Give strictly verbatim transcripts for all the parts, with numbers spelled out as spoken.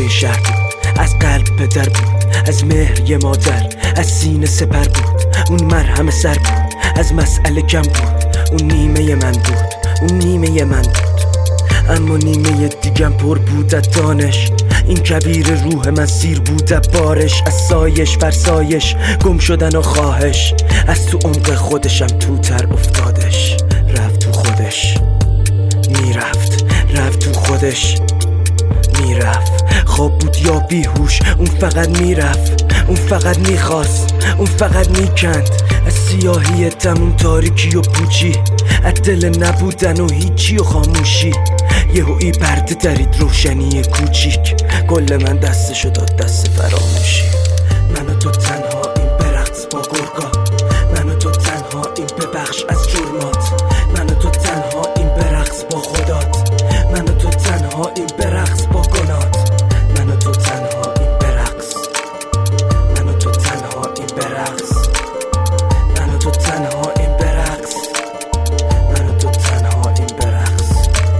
این شهر بود، از قلب پدر بود، از مهر یه مادر، از سینه سپر بود. اون مرهم سر بود، از مسئله کم بود. اون نیمه من بود، اون نیمه من بود. اما نیمه دیگم پر بود از دانش. این کبیر روح من سیر بود از بارش، از سایش فرسایش، گم شدن و خواهش. از تو عمق خودشم تو تر افتادش. رفت تو خودش میرفت، رفت تو خودش میرفت. خواب بود یا بیهوش، اون فقط میرفت، اون فقط میخواست، اون فقط میکند. از سیاهی تموم تاریکی و پوچی، از دل نبودن و هیچی و خاموشی. یهویی پرده درید روشنی کوچیک، کل من دستشو داد دست فراموشی. من و تو تنها این برقص با گرگا، من و تو تنها این ببخش از جرمات. من و تو تنها این برقص با خدات، من و تو تنها این برقص با گنات. من و تو تنها این برقص، من و تو تنها این برقص، من و تو تنها این برقص، من و تو تنها این برقص.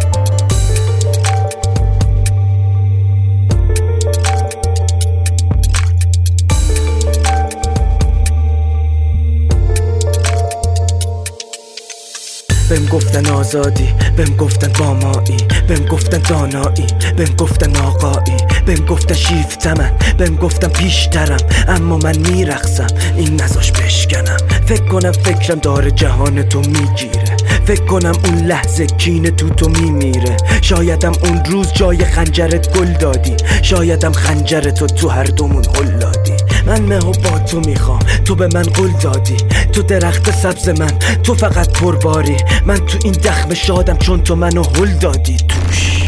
بهم گفتن آزادی، بهم گفتن بامایی، بهم گفتن دانایی، بهم گفتن آقایی، بهم گفتن شیفتمن، بهم گفتن پیشترم. اما من میرقصم، این نزاش بشکنم. فکر کنم فکرم داره جهان تو میگیره، فکر کنم اون لحظه کین تو تو میمیره. شایدم اون روز جای خنجرت گل دادی، شایدم خنجرتو تو هر دومون هل دادی. من مه و با تو میخوام، تو به من قول دادی. تو درخت سبز من، تو فقط پرباری. من تو این دخمه شادم چون تو منو هل دادی توش.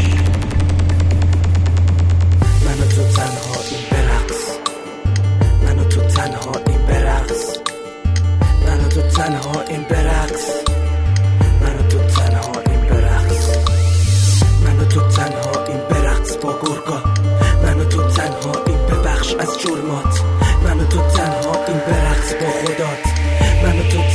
من و تو تنها این برقص، من و تو تنها این برقص، من و تو تنها این برقص، من و تو تنها این برقص، من و تو تنها این برقص با گرگا. من و تو تنها این ببخش از جرمات. من و تو تنها این برقص با خدات. من و تو